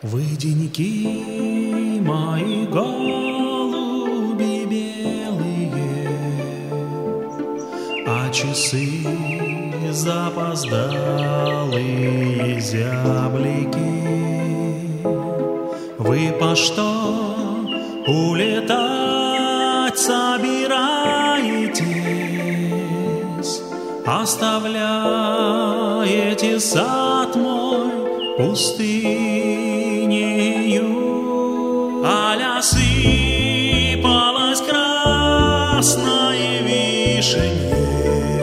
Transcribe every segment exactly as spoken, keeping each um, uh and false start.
Выденьки мои голуби белые, а часы запоздалые зяблики. Вы по что улетать собираетесь? Оставляете сад мой пустынею, аля сыпалась красная вишенье,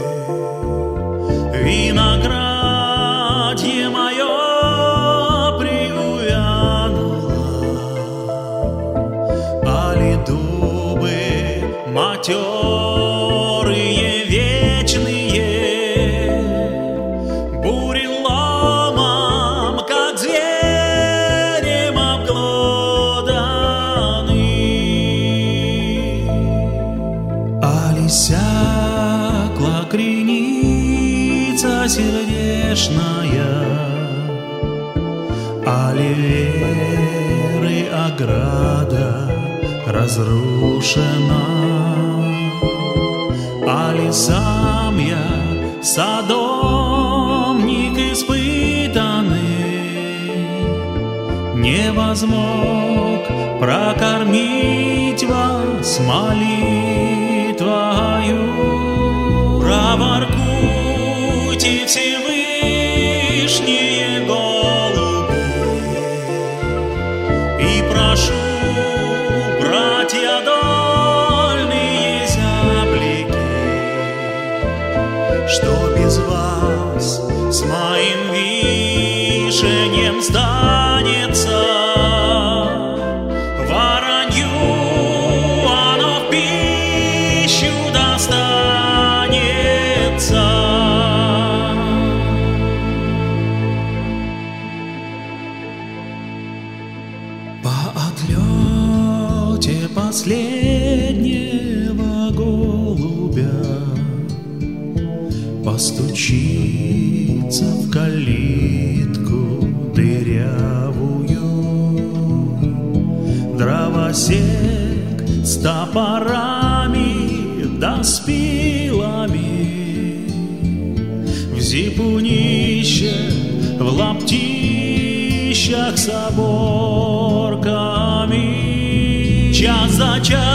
виноградье мое приуянуло, али дубы матерые вечные буреломом, как зверем обглоданы, али сякла креница сердечная, али веры ограда разрушена, али сам я садомник испытанный, не возмог прокормить вас молитвою. Проворкуйте, Всевышние голуби, и прошу, братья дольные зяблики, что без вас с моим вишенем станется. Воронью оно в пищу достанется. По отлете последнего голубя постучится в калитку дырявую дровосек с топорами да с пилами, в зипунище, в лаптищах с оборками, час за час